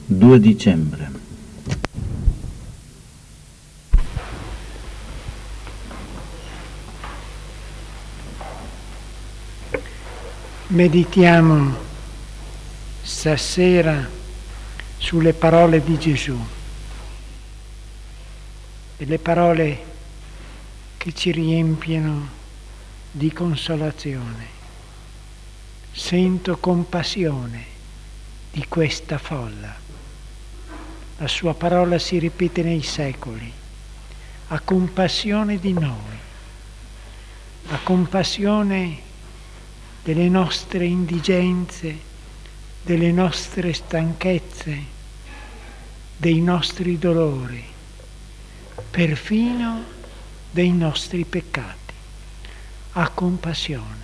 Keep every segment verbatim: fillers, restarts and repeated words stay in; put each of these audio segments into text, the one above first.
due dicembre. Meditiamo stasera sulle parole di Gesù, delle parole che ci riempiono di consolazione. Sento compassione di questa folla. La sua parola si ripete nei secoli. Ha compassione di noi, ha compassione delle nostre indigenze, delle nostre stanchezze, dei nostri dolori, perfino dei nostri peccati. Ha compassione.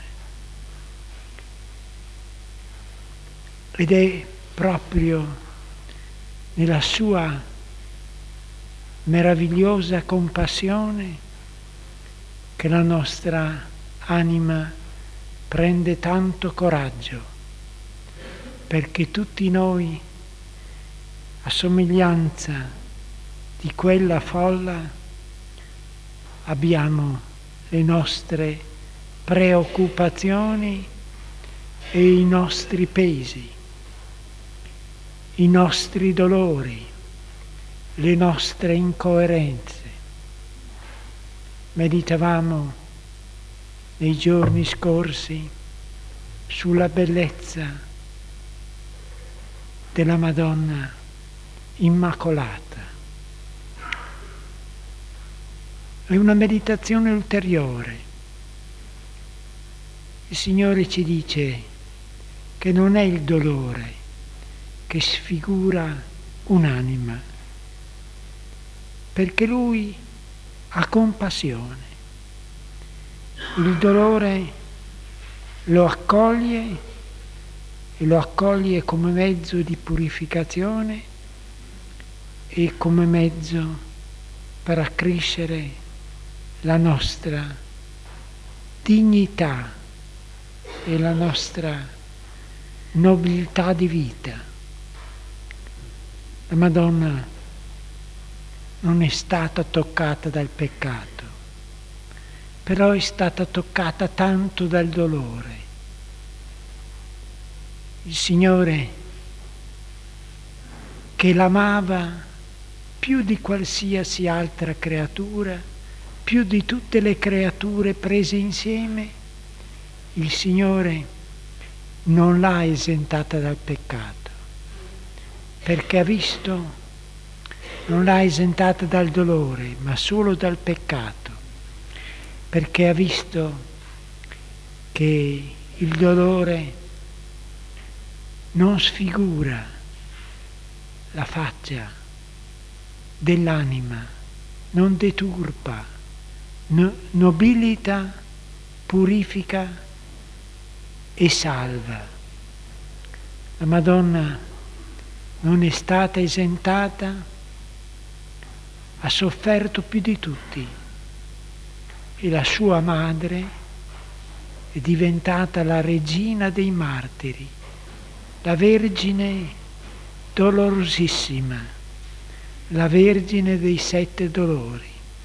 Ed è proprio nella sua meravigliosa compassione che la nostra anima prende tanto coraggio, perché tutti noi, a somiglianza di quella folla, abbiamo le nostre preoccupazioni e i nostri pesi, i nostri dolori, le nostre incoerenze. Meditavamo nei giorni scorsi sulla bellezza della Madonna Immacolata. È una meditazione ulteriore. Il Signore ci dice che non è il dolore che sfigura un'anima, perché Lui ha compassione. Il dolore lo accoglie e lo accoglie come mezzo di purificazione e come mezzo per accrescere la nostra dignità e la nostra nobiltà di vita. La Madonna non è stata toccata dal peccato, però è stata toccata tanto dal dolore. Il Signore, che l'amava più di qualsiasi altra creatura, più di tutte le creature prese insieme, il Signore non l'ha esentata dal peccato, perché ha visto, non l'ha esentata dal dolore, ma solo dal peccato, perché ha visto che il dolore non sfigura la faccia dell'anima, non deturpa, no, nobilita, purifica e salva. La Madonna non è stata esentata, ha sofferto più di tutti e la sua madre è diventata la regina dei martiri, la Vergine dolorosissima, la Vergine dei sette dolori.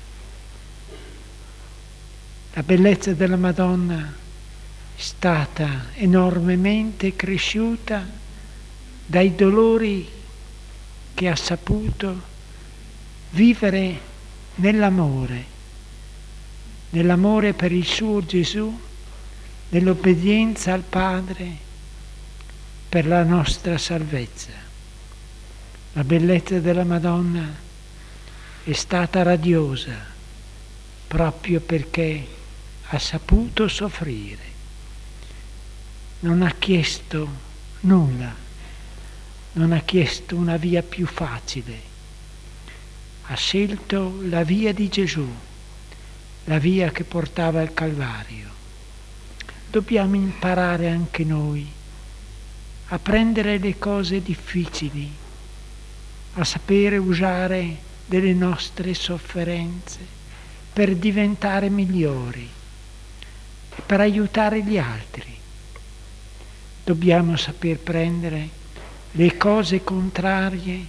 La bellezza della Madonna è stata enormemente cresciuta dai dolori che ha saputo vivere nell'amore, nell'amore per il suo Gesù, nell'obbedienza al Padre per la nostra salvezza. La bellezza della Madonna è stata radiosa proprio perché ha saputo soffrire. Non ha chiesto nulla. Non ha chiesto una via più facile, ha scelto la via di Gesù, la via che portava al Calvario. Dobbiamo imparare anche noi a prendere le cose difficili, a sapere usare delle nostre sofferenze per diventare migliori e per aiutare gli altri. Dobbiamo saper prendere le cose contrarie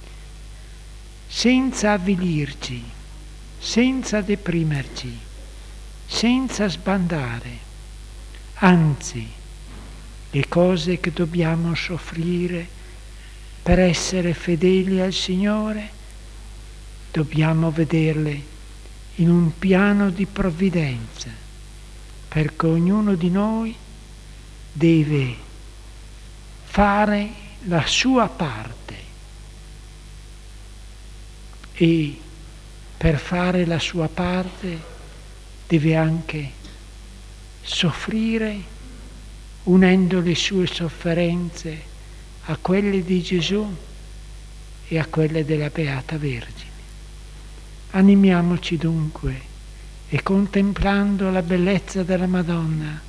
senza avvilirci, senza deprimerci, senza sbandare, anzi, le cose che dobbiamo soffrire per essere fedeli al Signore, dobbiamo vederle in un piano di provvidenza, perché ognuno di noi deve fare la sua parte e per fare la sua parte deve anche soffrire unendo le sue sofferenze a quelle di Gesù e a quelle della Beata Vergine. Animiamoci dunque e contemplando la bellezza della Madonna,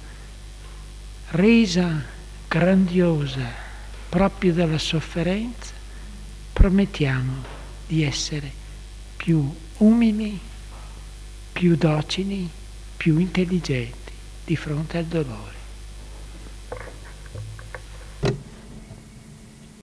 resa grandiosa proprio dalla sofferenza, promettiamo di essere più umili, più docili, più intelligenti di fronte al dolore.